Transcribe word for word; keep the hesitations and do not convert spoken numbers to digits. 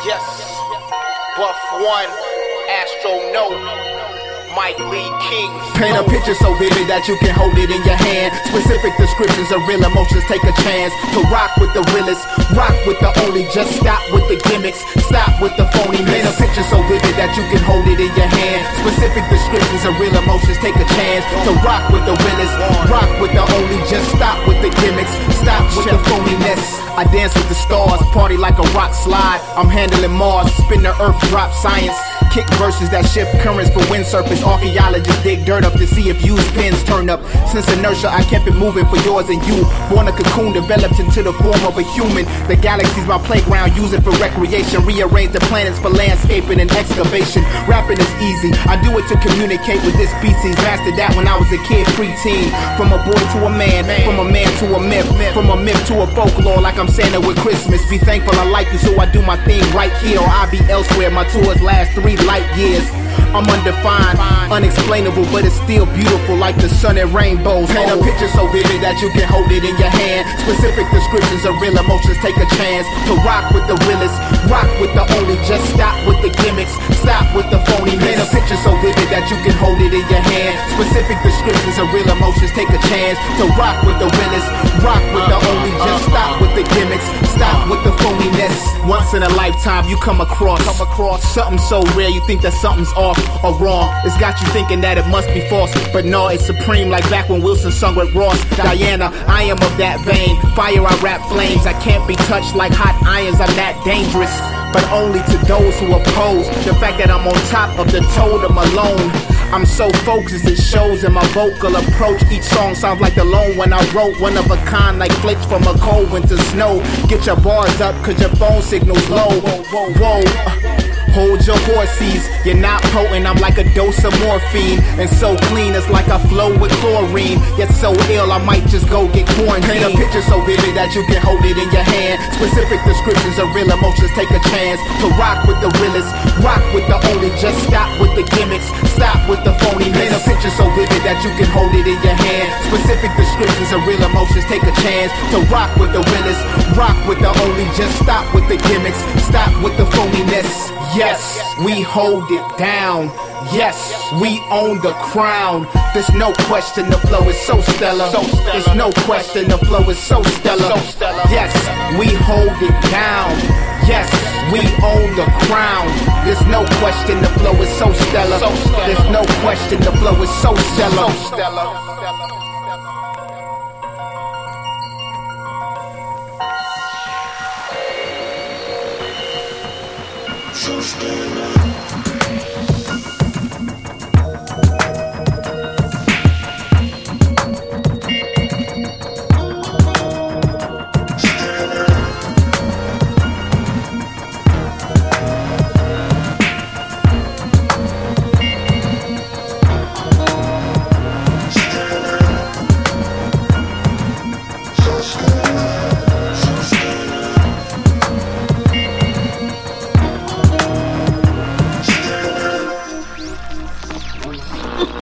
Yes, Buff One, Astronaut, Mike Lee King. Paint a picture so vivid that you can hold it in your hand. Specific descriptions of real emotions, take a chance to rock with the realest, rock with the only, just stop with the gimmicks, stop with the phony. Paint a picture so vivid that you can hold it in your hand. Specific descriptions of real emotions, take a chance to rock with the realest, rock with the only, just stop with the gimmicks, stop with the phoniness. I dance with the stars, party like a rock slide. I'm handling Mars, spin the earth, drop science. Kick verses that shift currents for windsurfers. Archaeologists dig dirt up to see if used pins turn up. Since inertia, I kept it moving for yours and you. Born a cocoon, developed into the form of a human. The galaxy's my playground, use it for recreation. Rearrange the planets for landscaping and excavation. Rapping is easy, I do it to communicate with this species. Mastered that when I was a kid, preteen. From a boy to a man, from a man to a myth, from a myth to a folklore, like I'm Santa with Christmas. Be thankful I like you, so I do my thing right here, or I'll be elsewhere. My tours last three light years. I'm undefined, unexplainable, but it's still beautiful like the sun and rainbows. Paint a picture so vivid that you can hold it in your hand. Specific descriptions of real emotions, take a chance to rock with the realest, rock with the only, just stop with the gimmicks, stop with the phony. Paint a picture so vivid that you can hold it in your hand. Specific descriptions of real emotions, take a chance to rock with the realest, rock with the only, just stop with the gimmicks, stop with the phoniness. Once in a lifetime you come across, come across something so rare you think that something's off or wrong. It's got you thinking that it must be false, but no, it's supreme, like back when Wilson sung with Ross. Diana, I am of that vein. Fire, I rap flames. I can't be touched like hot irons. I'm that dangerous, but only to those who oppose the fact that I'm on top of the totem alone. I'm so focused, it shows in my vocal approach. Each song sounds like the lone one I wrote. One of a kind, like flakes from a cold winter snow. Get your bars up, cause your phone signal's low. Whoa, whoa, whoa. Hold your horses, you're not potent, I'm like a dose of morphine. And so clean, it's like I flow with chlorine. Yet so ill, I might just go get quarantined. Paint a picture so vivid that you can hold it in your hand. Specific descriptions of real emotions, take a chance to rock with the realest, rock with the only, just stop with the gimmicks, stop with the phony. Paint a picture so vivid that you can hold it in your hand. Specific descriptions of real emotions, take a chance to rock with the realest, rock with the only, just stop with the gimmicks, stop with the phoniness. Yes, we hold it down. Yes, we own the crown. There's no question the flow is so stellar. There's no question the flow is so stellar. Yes, we hold it down. Yes, we own the crown. There's no question the flow is so stellar. There's no question the flow is so stellar. So stellar.